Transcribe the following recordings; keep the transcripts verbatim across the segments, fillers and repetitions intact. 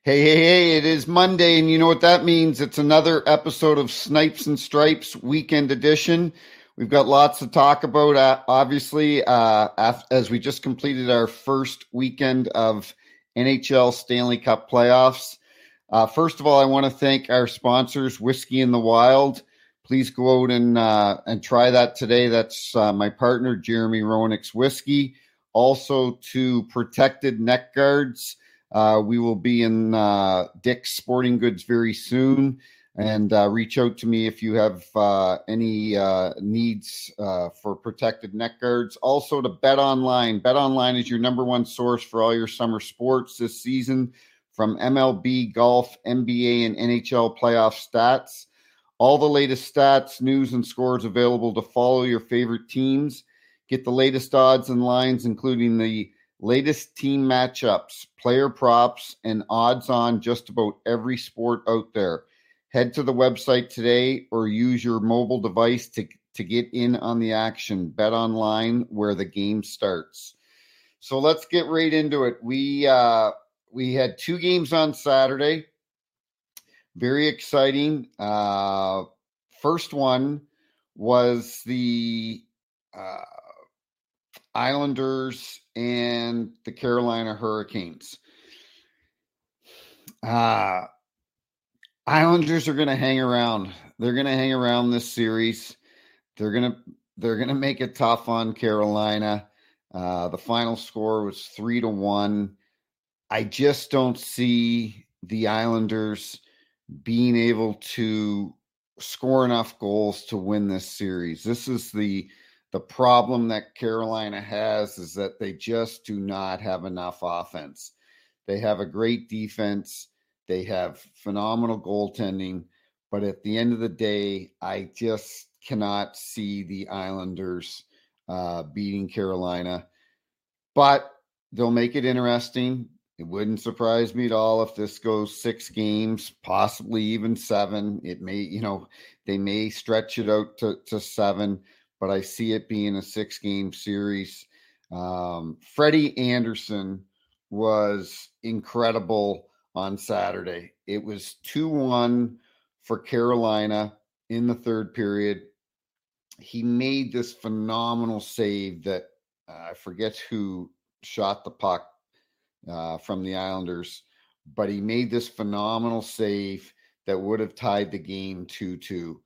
Hey, hey, hey, it is Monday, and you know what that means. It's another episode of Snipes and Stripes Weekend Edition. We've got lots to talk about, uh, obviously, uh, as we just completed our first weekend of N H L Stanley Cup playoffs. Uh, first of all, I want to thank our sponsors, Whiskey in the Wild. Please go out and uh, and try that today. That's uh, my partner, Jeremy Roenick's Whiskey. Also to Protected Neck Guards. Uh, we will be in uh, Dick's Sporting Goods very soon, and uh, reach out to me if you have uh, any uh, needs uh, for protected neck guards. Also to BetOnline. BetOnline is your number one source for all your summer sports this season, from M L B, golf, N B A, and N H L playoff stats. All the latest stats, news, and scores available to follow your favorite teams. Get the latest odds and lines, including the latest team matchups, player props, and odds on just about every sport out there. Head to the website today or use your mobile device to, to get in on the action. Bet online, where the game starts. So let's get right into it. We uh, we had two games on Saturday. Very exciting. Uh, first one was the uh, Islanders and the Carolina Hurricanes. Uh, Islanders are going to hang around. They're going to hang around this series. They're going to they're going to make it tough on Carolina. Uh, the final score was three to one. I just don't see the Islanders being able to score enough goals to win this series. This is the The problem that Carolina has is that they just do not have enough offense. They have a great defense. They have phenomenal goaltending. But at the end of the day, I just cannot see the Islanders uh, beating Carolina. But they'll make it interesting. It wouldn't surprise me at all if this goes six games, possibly even seven. It may, you know, they may stretch it out to, to seven. But I see it being a six-game series. Um, Freddie Anderson was incredible on Saturday. It was two one for Carolina in the third period. He made this phenomenal save that uh, I forget who shot the puck uh, from the Islanders, but he made this phenomenal save that would have tied the game two two.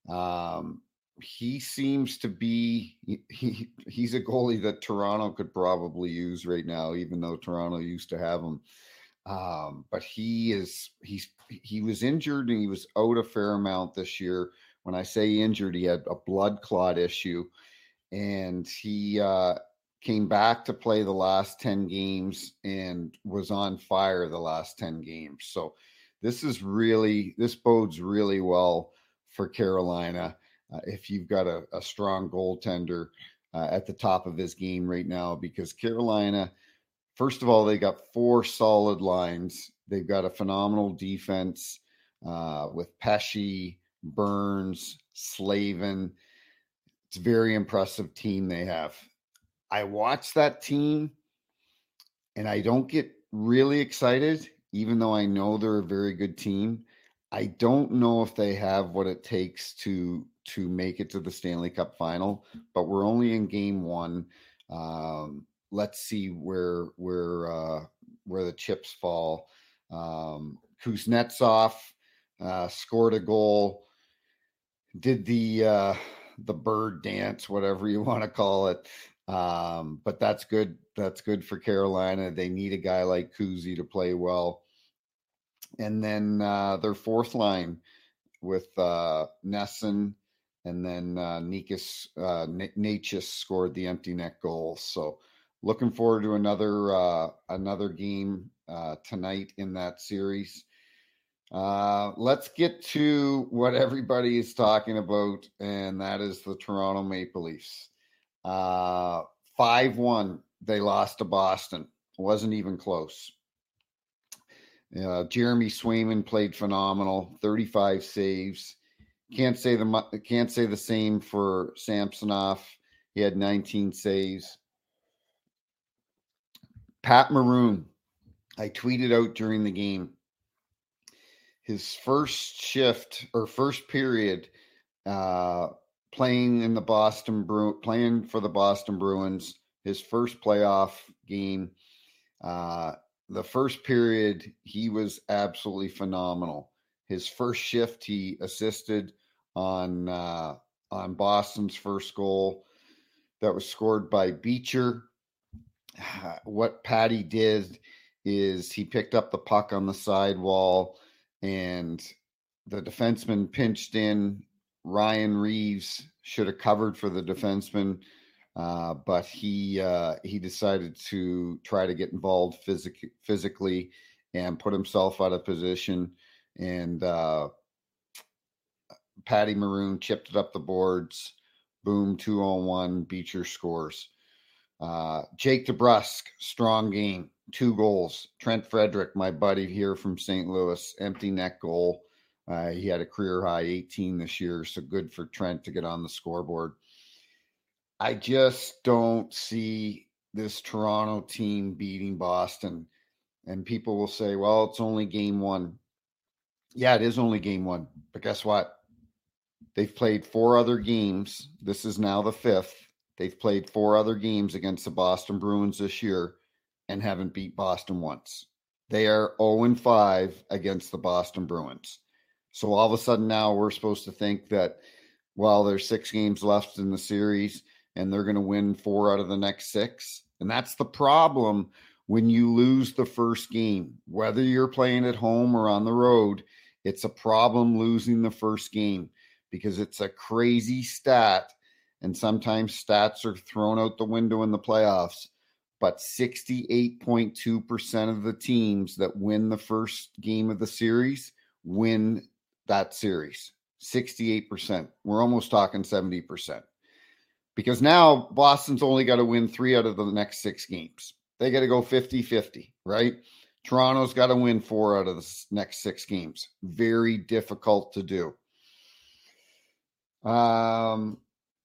Um, He seems to be he, he's a goalie that Toronto could probably use right now, even though Toronto used to have him. Um, but he is he's he was injured and he was out a fair amount this year. When I say injured, he had a blood clot issue, and he uh, came back to play the last ten games and was on fire the last ten games. So this is really this bodes really well for Carolina. Uh, if you've got a, a strong goaltender uh, at the top of his game right now, because Carolina, first of all, they got four solid lines. They've got a phenomenal defense uh, with Pesce, Burns, Slavin. It's a very impressive team they have. I watch that team and I don't get really excited, even though I know they're a very good team. I don't know if they have what it takes to to make it to the Stanley Cup final, but we're only in game one. Um, let's see where where uh, where the chips fall. Um, Kuznetsov uh, scored a goal, did the uh, the bird dance, whatever you want to call it. Um, but that's good. That's good for Carolina. They need a guy like Kuzi to play well. And then uh, their fourth line with uh, Nesson, and then uh, Nikas uh, Natchez scored the empty net goal. So looking forward to another uh, another game uh, tonight in that series. Uh, let's get to what everybody is talking about, and that is the Toronto Maple Leafs. Uh, five one, they lost to Boston. Wasn't even close. Uh, Jeremy Swayman played phenomenal, thirty-five saves. Can't say the can't say the same for Samsonov. He had nineteen saves. Pat Maroon, I tweeted out during the game. his first shift or first period uh, playing in the Boston Bru- playing for the Boston Bruins, his first playoff game. Uh, the first period, he was absolutely phenomenal. His first shift, he assisted on uh, on Boston's first goal that was scored by Beecher. What Patty did is he picked up the puck on the sidewall, and the defenseman pinched in. Ryan Reeves should have covered for the defenseman, uh, but he uh, he decided to try to get involved physic- physically and put himself out of position. And uh, Patty Maroon chipped it up the boards. Boom, two on one. Beecher scores. Uh, Jake DeBrusk, strong game, two goals. Trent Frederick, my buddy here from Saint Louis, empty net goal. Uh, he had a career high eighteen this year, so good for Trent to get on the scoreboard. I just don't see this Toronto team beating Boston. And people will say, well, it's only game one. Yeah, it is only game one. But guess what? They've played four other games. This is now the fifth. They've played four other games against the Boston Bruins this year and haven't beat Boston once. They are oh and five against the Boston Bruins. So all of a sudden now we're supposed to think that, well, there's six games left in the series and they're going to win four out of the next six. And that's the problem when you lose the first game. Whether you're playing at home or on the road, it's a problem losing the first game because it's a crazy stat. And sometimes stats are thrown out the window in the playoffs. But sixty-eight point two percent of the teams that win the first game of the series win that series. sixty-eight percent. We're almost talking seventy percent. Because now Boston's only got to win three out of the next six games. They got to go fifty-fifty, right? Toronto's got to win four out of the next six games. Very difficult to do. Um,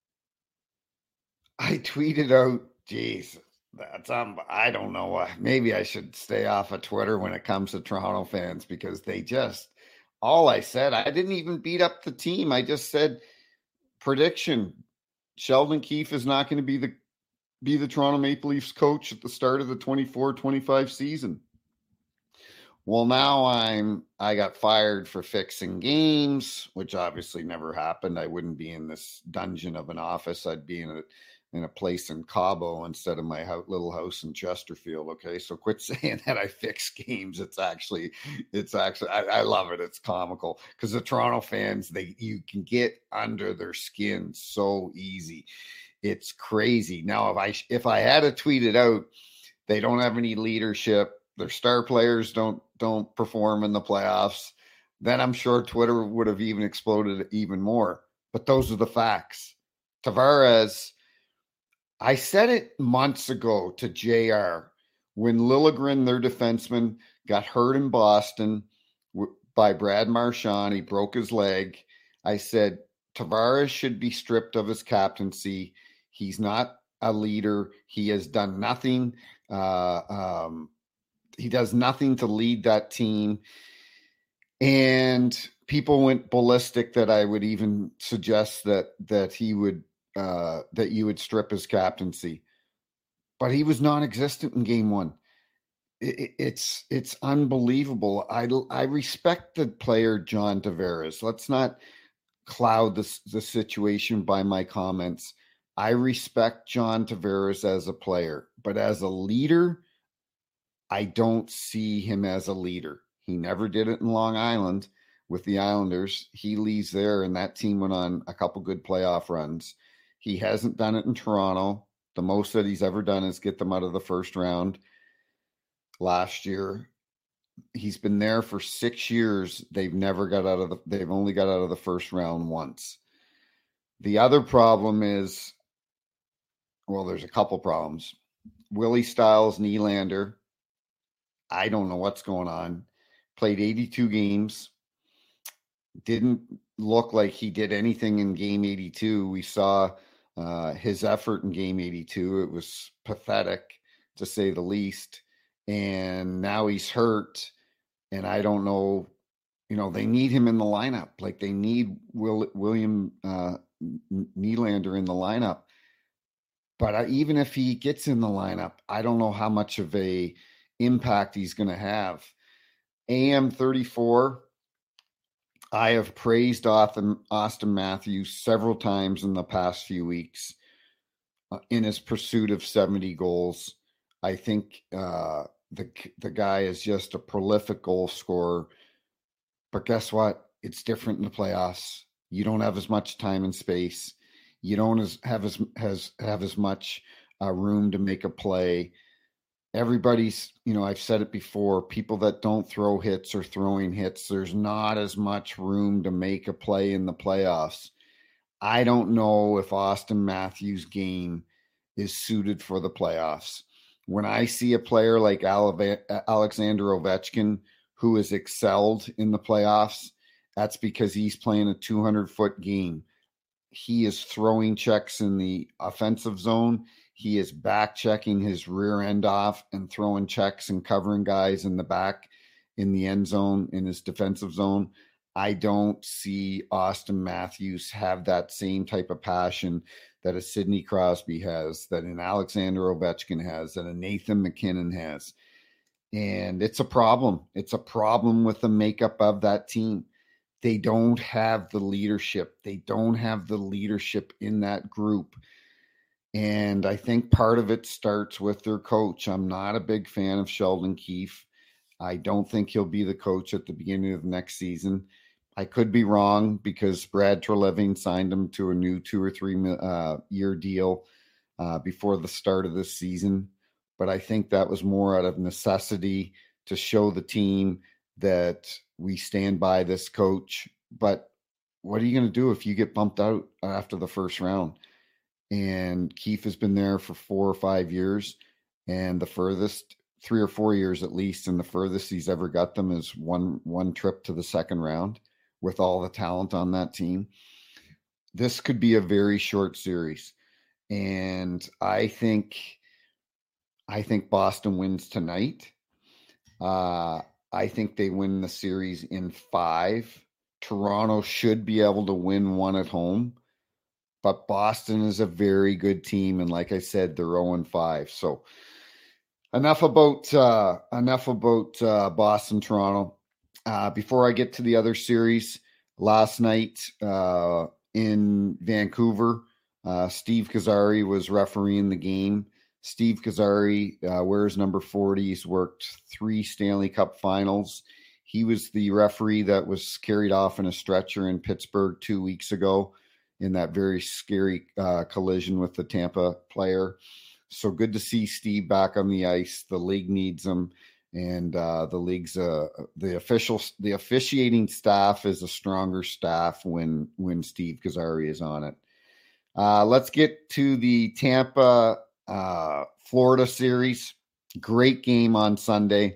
I tweeted out, geez, that's um, I don't know. Uh, maybe I should stay off of Twitter when it comes to Toronto fans because they just, all I said, I didn't even beat up the team. I just said prediction. Sheldon Keefe is not going to be the be the Toronto Maple Leafs coach at the start of the twenty-four twenty-five season. Well, now I'm I got fired for fixing games, which obviously never happened. I wouldn't be in this dungeon of an office. I'd be in a in a place in Cabo instead of my ho- little house in Chesterfield. Okay, so quit saying that I fix games. It's actually, it's actually, I, I love it. It's comical because the Toronto fans, they you can get under their skin so easy. It's crazy. Now, if I if I had to tweet it out, they don't have any leadership. Their star players don't don't perform in the playoffs. Then I'm sure Twitter would have even exploded even more. But those are the facts. Tavares. I said it months ago to J R when Liljegren, their defenseman, got hurt in Boston by Brad Marchand. He broke his leg. I said, Tavares should be stripped of his captaincy. He's not a leader. He has done nothing. Uh, um, he does nothing to lead that team. And people went ballistic that I would even suggest that that he would Uh, that you would strip his captaincy, but he was non-existent in game one. It, it, it's it's unbelievable. I I respect the player John Tavares. Let's not cloud the the situation by my comments. I respect John Tavares as a player, but as a leader, I don't see him as a leader. He never did it in Long Island with the Islanders. He leaves there, and that team went on a couple good playoff runs. He hasn't done it in Toronto. The most that he's ever done is get them out of the first round last year. He's been there for six years. They've never got out of the, they've only got out of the first round once. The other problem is, well, there's a couple problems. Willie Stiles, Nylander, I don't know what's going on. Played eighty-two games. Didn't look like he did anything in game eighty-two. We saw Uh, his effort in game eighty-two, it was pathetic to say the least. And now he's hurt. And I don't know, you know, they need him in the lineup. Like they need Will, William uh, Nylander in the lineup. But I, even if he gets in the lineup, I don't know how much of a impact he's going to have. A M thirty-four, I have praised Austin, Austin Matthews several times in the past few weeks uh, in his pursuit of seventy goals. I think uh, the the guy is just a prolific goal scorer. But guess what? It's different in the playoffs. You don't have as much time and space. You don't as, have as has have as much uh, room to make a play. Everybody's, you know, I've said it before, people that don't throw hits are throwing hits. There's not as much room to make a play in the playoffs. I don't know if Austin Matthews' game is suited for the playoffs. When I see a player like Alexander Ovechkin, who has excelled in the playoffs, that's because he's playing a two hundred foot game. He is throwing checks in the offensive zone. He is back checking his rear end off and throwing checks and covering guys in the back in the end zone, in his defensive zone. I don't see Austin Matthews have that same type of passion that a Sidney Crosby has, that an Alexander Ovechkin has, that a Nathan MacKinnon has. And it's a problem. It's a problem with the makeup of that team. They don't have the leadership. They don't have the leadership in that group. And I think part of it starts with their coach. I'm not a big fan of Sheldon Keefe. I don't think he'll be the coach at the beginning of next season. I could be wrong because Brad Treliving signed him to a new two or three uh, year deal uh, before the start of this season. But I think that was more out of necessity to show the team that we stand by this coach. But what are you going to do if you get bumped out after the first round? And Keefe has been there for four or five years, and the furthest, three or four years at least, and the furthest he's ever got them is one one trip to the second round with all the talent on that team. This could be a very short series. And I think I think Boston wins tonight. Uh, I think they win the series in five. Toronto should be able to win one at home. But Boston is a very good team, and like I said, they're oh and five. So enough about uh, enough about uh, Boston, Toronto. Uh, before I get to the other series, last night uh, in Vancouver, uh, Steve Kazari was refereeing the game. Steve Kazari uh, wears number forty. He's worked three Stanley Cup finals. He was the referee that was carried off in a stretcher in Pittsburgh two weeks ago in that very scary uh, collision with the Tampa player. So good to see Steve back on the ice. The league needs him, and uh, the league's uh, the official, the officiating staff is a stronger staff when when Steve Kazari is on it. Uh, let's get to the Tampa uh, Florida series. Great game on Sunday.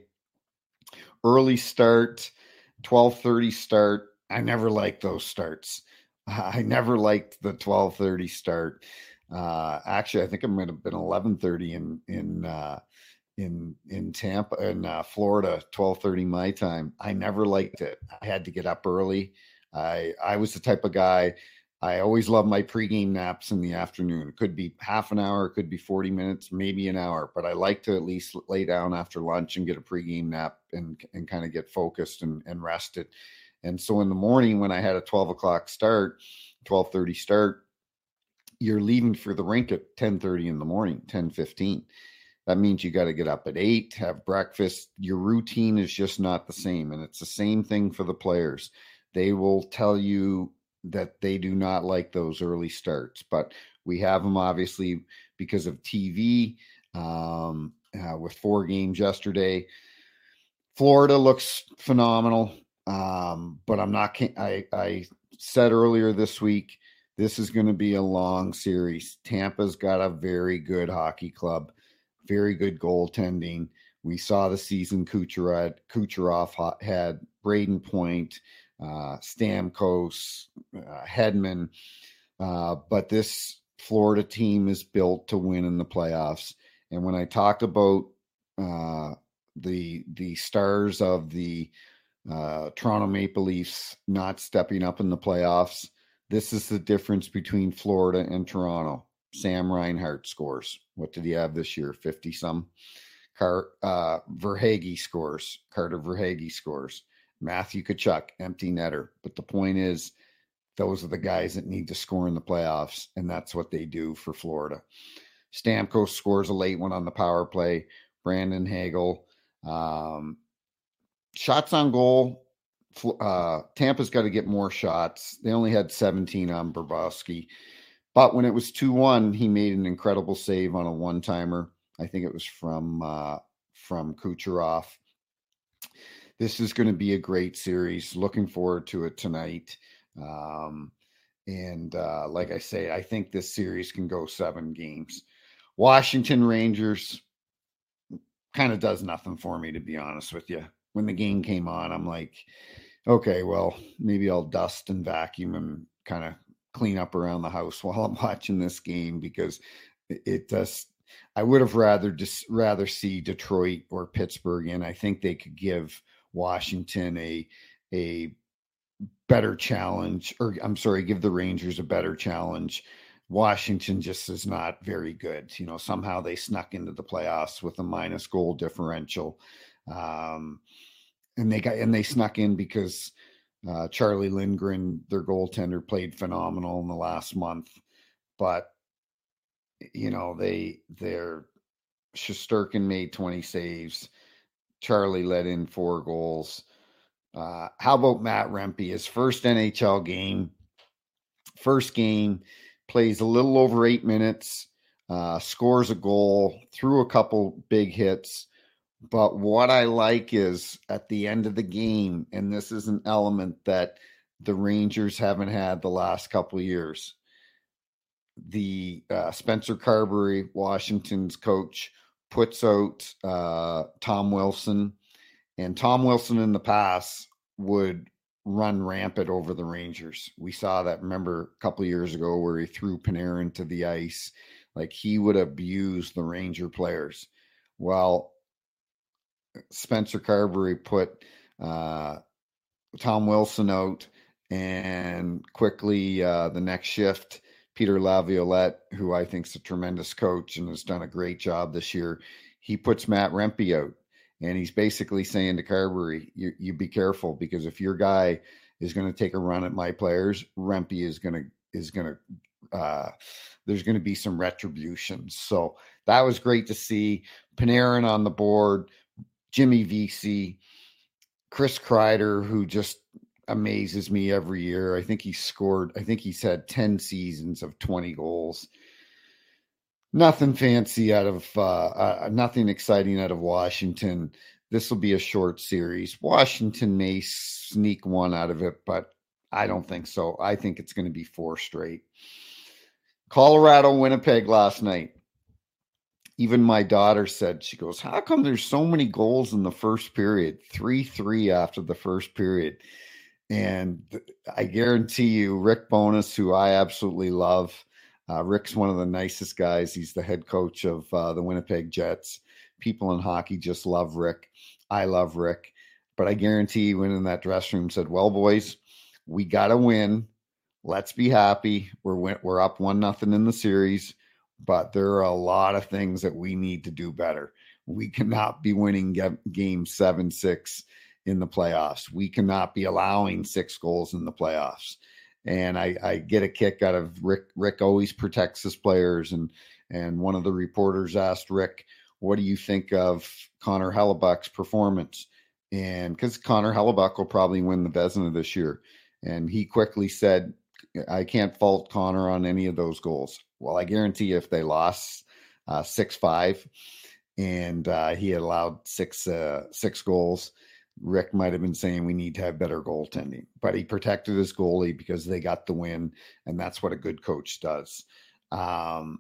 Early start, twelve thirty start. I never liked those starts. I never liked the twelve thirty start. Uh, actually, I think it might have been eleven thirty in in uh, in in Tampa in uh, Florida, twelve thirty my time. I never liked it. I had to get up early. I I was the type of guy. I always loved my pregame naps in the afternoon. It could be half an hour, it could be forty minutes, maybe an hour, but I like to at least lay down after lunch and get a pregame nap and and kind of get focused and, and rested. And so in the morning when I had a twelve o'clock start, twelve thirty start, you're leaving for the rink at ten thirty in the morning, ten fifteen. That means you got to get up at eight, have breakfast. Your routine is just not the same. And it's the same thing for the players. They will tell you that they do not like those early starts, but we have them obviously because of T V um, uh, with four games yesterday. Florida looks phenomenal. Um, but I'm not, I, I said earlier this week, this is going to be a long series. Tampa's got a very good hockey club, very good goaltending. We saw the season Kucherov, Kucherov had, Braden Point, uh, Stamkos, uh, Hedman. Uh, but this Florida team is built to win in the playoffs. And when I talked about uh, the the stars of the uh, Toronto Maple Leafs not stepping up in the playoffs. This is the difference between Florida and Toronto. Sam Reinhart scores. What did he have this year? fifty some. Car, uh, Verhaeghe scores. Carter Verhaeghe scores. Matthew Tkachuk, empty netter. But the point is, those are the guys that need to score in the playoffs, and that's what they do for Florida. Stamkos scores a late one on the power play. Brandon Hagel. Um, shots on goal. Uh, Tampa's got to get more shots. They only had seventeen on Bobrovsky. But when it was two one, he made an incredible save on a one-timer. I think it was from uh, from Kucherov. This is going to be a great series. Looking forward to it tonight. Um, and uh, like I say, I think this series can go seven games. Washington Rangers kind of does nothing for me, to be honest with you. When the game came on, I'm like, okay, well, maybe I'll dust and vacuum and kind of clean up around the house while I'm watching this game, because it does. I would have rather just rather see Detroit or Pittsburgh, and I think they could give Washington a a better challenge, or I'm sorry, give the Rangers a better challenge. Washington just is not very good. You know, somehow they snuck into the playoffs with a minus goal differential, um, and they got and they snuck in because uh, Charlie Lindgren, their goaltender, played phenomenal in the last month, but. You know, they they're Shesterkin made twenty saves. Charlie let in four goals. Uh, how about Matt Rempe? His first N H L game, first game, plays a little over eight minutes, uh, scores a goal, threw a couple big hits. But what I like is at the end of the game, and this is an element that the Rangers haven't had the last couple of years. The uh, Spencer Carberry, Washington's coach, puts out uh, Tom Wilson, and Tom Wilson in the past would run rampant over the Rangers. We saw that, remember, a couple of years ago where he threw Panarin to the ice. Like, he would abuse the Ranger players. Well, Spencer Carberry put uh, Tom Wilson out, and quickly uh, the next shift, Peter Laviolette, who I think is a tremendous coach and has done a great job this year, he puts Matt Rempe out. And he's basically saying to Carberry, you, you be careful, because if your guy is going to take a run at my players, Rempe is going to, is going to, uh, there's going to be some retribution. So that was great to see. Panarin on the board, Jimmy Vesey, Chris Kreider, who just amazes me every year. I think he scored, I think he's had ten seasons of twenty goals. Nothing fancy out of, uh, uh, nothing exciting out of Washington. This will be a short series. Washington may sneak one out of it, but I don't think so. I think it's going to be four straight. Colorado, Winnipeg last night. Even my daughter said, she goes, how come there's so many goals in the first period? three three after the first period. And I guarantee you, Rick Bowness, who I absolutely love, uh, Rick's one of the nicest guys. He's the head coach of uh, the Winnipeg Jets. People in hockey just love Rick. I love Rick. But I guarantee he went in that dressing room and said, well, boys, we got to win. Let's be happy. We're, we're up one nothing in the series, but there are a lot of things that we need to do better. We cannot be winning game seven, six in the playoffs. We cannot be allowing six goals in the playoffs. And I, I get a kick out of Rick. Rick always protects his players. And, and one of the reporters asked Rick, what do you think of Connor Hellebuck's performance? And because Connor Hellebuck will probably win the Vezina this year. And he quickly said, I can't fault Connor on any of those goals. Well, I guarantee you if they lost uh, six five and uh, he had allowed six uh, six goals, Rick might have been saying we need to have better goaltending. But he protected his goalie because they got the win, and that's what a good coach does. Um,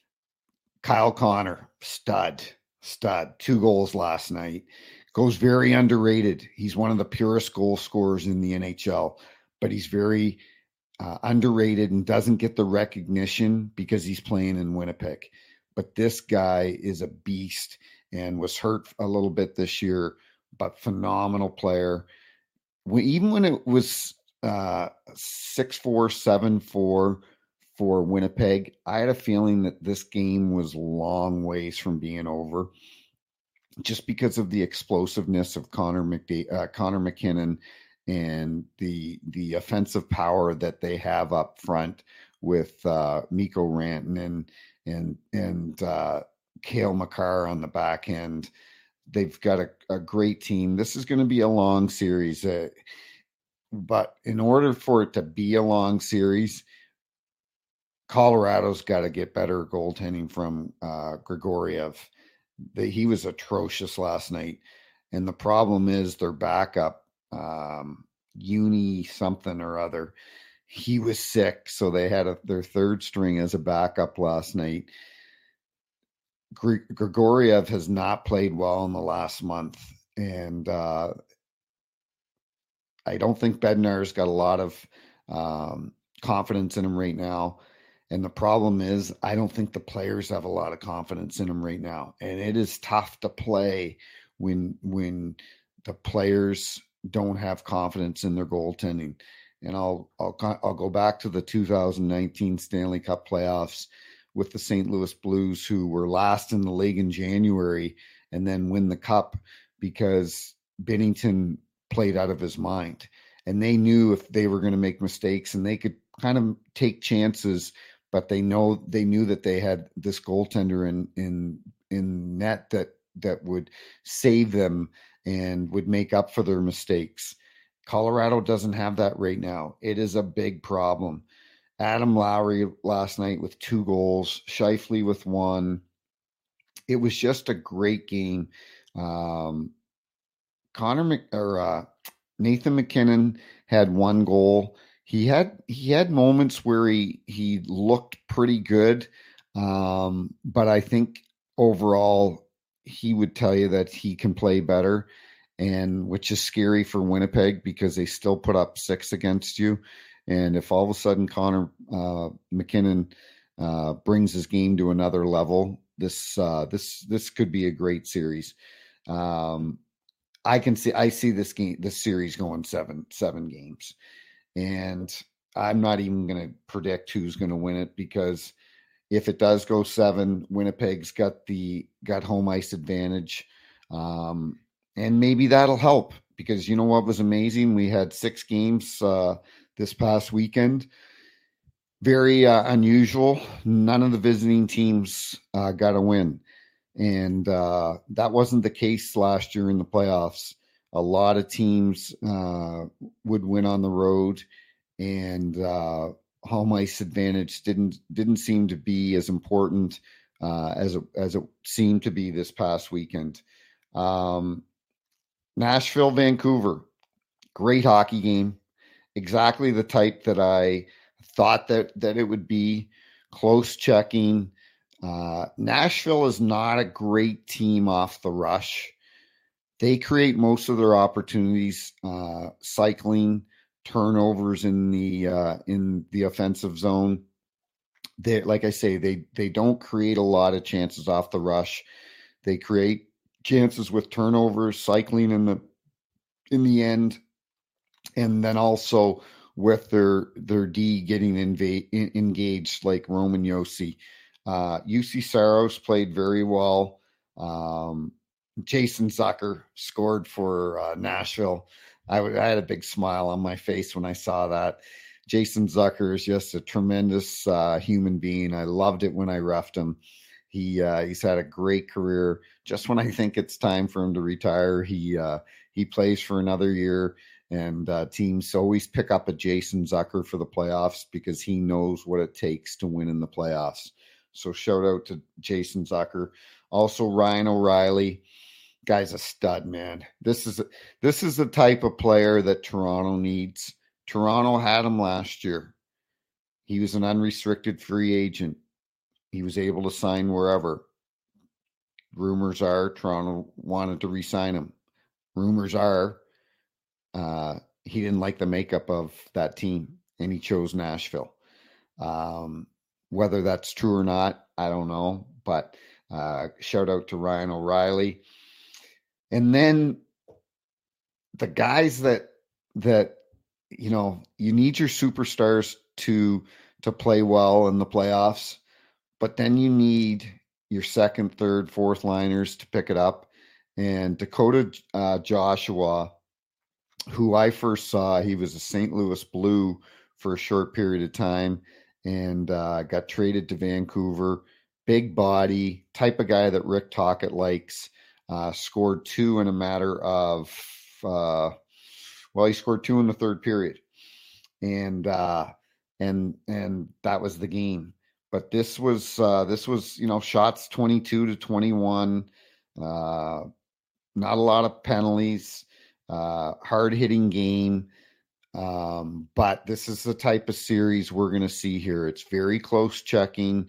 Kyle Connor, stud, stud. Two goals last night. Goes very underrated. He's one of the purest goal scorers in the N H L, but he's very uh, underrated and doesn't get the recognition because he's playing in Winnipeg. But this guy is a beast and was hurt a little bit this year, but phenomenal player. when, even when it was uh, six four, seven four for Winnipeg, I had a feeling that this game was long ways from being over, just because of the explosiveness of Connor McDa- uh, Connor McKinnon and the the offensive power that they have up front with uh, Mikko Rantanen and and uh, Cale Makar on the back end. They've got a, a great team. This is going to be a long series, uh, but in order for it to be a long series, Colorado's got to get better goaltending from uh, Grigoriev. The, he was atrocious last night, and the problem is their backup, um, Uni something or other. He was sick, so they had a, their third string as a backup last night. Gr- Grigoriev has not played well in the last month, and uh, I don't think Bednar's got a lot of um, confidence in him right now. And the problem is, I don't think the players have a lot of confidence in him right now. And it is tough to play when when the players don't have confidence in their goaltending. And I'll I'll I'll go back to the two thousand nineteen Stanley Cup playoffs with the Saint Louis Blues, who were last in the league in January and then win the cup because Binnington played out of his mind. And they knew if they were going to make mistakes, and they could kind of take chances, but they know they knew that they had this goaltender in in in net that that would save them and would make up for their mistakes. Colorado doesn't have that right now. It is a big problem. Adam Lowry last night with two goals, Scheifele with one. It was just a great game. Um, Connor Mc, or uh, Nathan McKinnon had one goal. He had he had moments where he he looked pretty good, um, but I think overall he would tell you that he can play better, and which is scary for Winnipeg because they still put up six against you. And if all of a sudden Connor uh, McKinnon uh, brings his game to another level, this uh, this this could be a great series. Um, I can see I see this game this series going seven seven games. And I'm not even going to predict who's going to win it, because if it does go seven, Winnipeg's got the got home ice advantage. Um, and maybe that'll help, because you know what was amazing? We had six games uh, this past weekend. Very uh, unusual. None of the visiting teams uh, got a win. And uh, that wasn't the case last year in the playoffs. A lot of teams uh, would win on the road, and uh, home ice advantage didn't didn't seem to be as important uh, as it, as it seemed to be this past weekend. Um, Nashville, Vancouver, great hockey game. Exactly the type that I thought that that it would be. Close checking. Uh, Nashville is not a great team off the rush. They create most of their opportunities, uh, cycling, turnovers in the uh, in the offensive zone. They, like I say, they they don't create a lot of chances off the rush. They create chances with turnovers, cycling in the in the end, and then also with their their D getting inva- in, engaged, like Roman Josi. Uh, U C Saros played very well. Um, Jason Zucker scored for uh, Nashville. I, w- I had a big smile on my face when I saw that. Jason Zucker is just a tremendous uh, human being. I loved it when I reffed him. He uh, he's had a great career. Just when I think it's time for him to retire, he uh, he plays for another year. And uh, teams always pick up a Jason Zucker for the playoffs because he knows what it takes to win in the playoffs. So shout out to Jason Zucker. Also Ryan O'Reilly. Guy's a stud, man. This is this is the type of player that Toronto needs. Toronto had him last year. He was an unrestricted free agent. He was able to sign wherever. Rumors are Toronto wanted to re-sign him. Rumors are uh, he didn't like the makeup of that team, and he chose Nashville. Um, whether that's true or not, I don't know. But uh, shout out to Ryan O'Reilly. And then the guys that that, you know, you need your superstars to to play well in the playoffs, but then you need your second, third, fourth liners to pick it up. And Dakota uh, Joshua, who I first saw, he was a Saint Louis Blue for a short period of time and uh, got traded to Vancouver. Big body, type of guy that Rick Tocchet likes. Uh, scored two in a matter of, uh, well, he scored two in the third period. And uh, and and that was the game. But this was uh, this was you know shots twenty-two to twenty-one, uh, not a lot of penalties, uh, hard hitting game. Um, but this is the type of series we're going to see here. It's very close checking.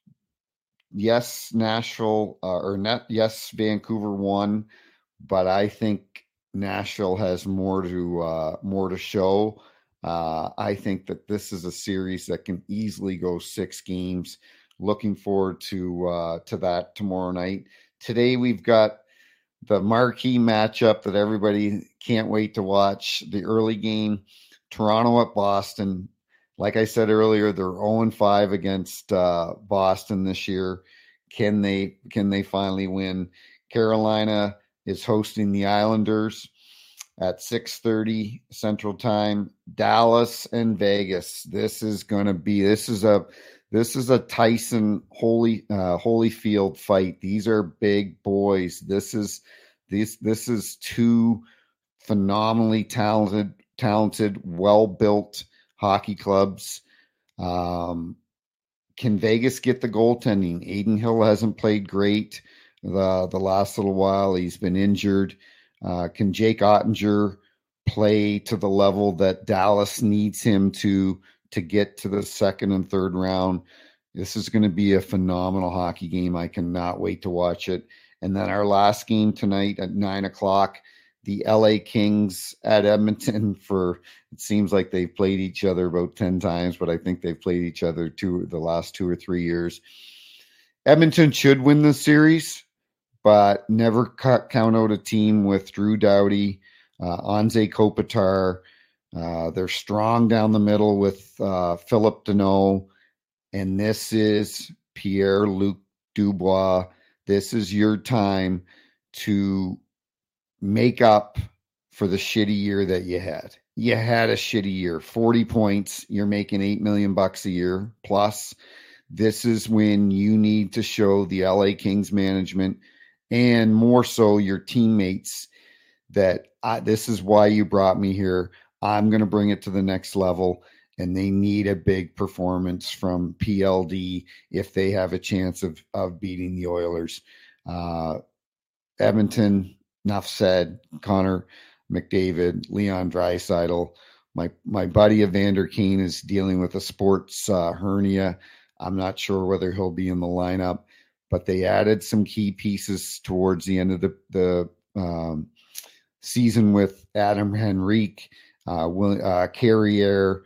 Yes, Nashville uh, or not. Yes, Vancouver won, but I think Nashville has more to uh, more to show. Uh, I think that this is a series that can easily go six games. Looking forward to uh, to that tomorrow night. Today we've got the marquee matchup that everybody can't wait to watch. The early game, Toronto at Boston. Like I said earlier, they're oh and five against uh, Boston this year. Can they can they finally win? Carolina is hosting the Islanders at six thirty Central Time. Dallas and Vegas. This is going to be this is a this is a Tyson Holy uh, Holyfield fight. These are big boys. This is this this is two phenomenally talented talented well-built hockey clubs. Um, can Vegas get the goaltending? Adin Hill hasn't played great the the last little while. He's been injured. Uh, can Jake Ottinger play to the level that Dallas needs him to to get to the second and third round? This is going to be a phenomenal hockey game. I cannot wait to watch it. And then our last game tonight at nine o'clock, the L A Kings at Edmonton. For it seems like they've played each other about ten times, but I think they've played each other two the last two or three years. Edmonton should win the series, but never cut, count out a team with Drew Doughty, uh, Anze Kopitar. Uh, they're strong down the middle with uh, Philip Deneau, and this is Pierre-Luc Dubois. This is your time to make up for the shitty year that you had. You had a shitty year, forty points. You're making eight million bucks a year plus. This is when you need to show the L A Kings management and more so your teammates that I, this is why you brought me here. I'm going to bring it to the next level, and they need a big performance from P L D if they have a chance of, of beating the Oilers. Uh, Edmonton, enough said. Connor McDavid, Leon Draisaitl. My my buddy Evander Kane is dealing with a sports uh, hernia. I'm not sure whether he'll be in the lineup, but they added some key pieces towards the end of the, the um, season with Adam Henrique, uh, uh, Carrier.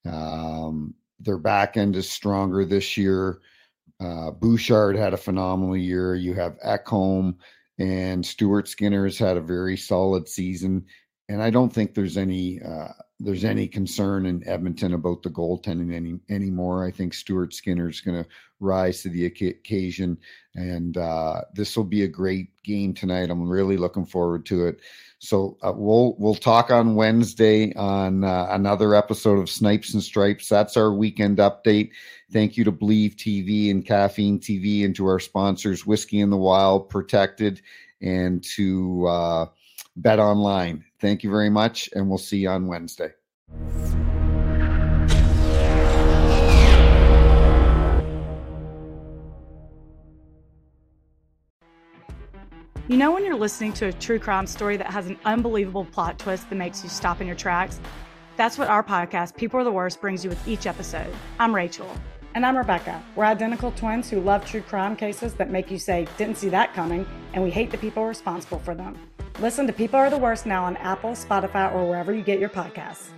Um, their back end is stronger this year. Uh, Bouchard had a phenomenal year. You have Ekholm, and Stuart Skinner has had a very solid season. And I don't think there's any uh, there's any concern in Edmonton about the goaltending any anymore. I think Stuart Skinner is going to rise to the occasion, and uh, this will be a great game tonight. I'm really looking forward to it. So uh, we'll we'll talk on Wednesday on uh, another episode of Snipes and Stripes. That's our weekend update. Thank you to Believe T V and Caffeine T V, and to our sponsors, Whiskey in the Wild, Protected, and to uh, Bet Online. Thank you very much, and we'll see you on Wednesday. You know when you're listening to a true crime story that has an unbelievable plot twist that makes you stop in your tracks? That's what our podcast, People Are the Worst, brings you with each episode. I'm Rachel. And I'm Rebecca. We're identical twins who love true crime cases that make you say, didn't see that coming, and we hate the people responsible for them. Listen to People Are the Worst now on Apple, Spotify, or wherever you get your podcasts.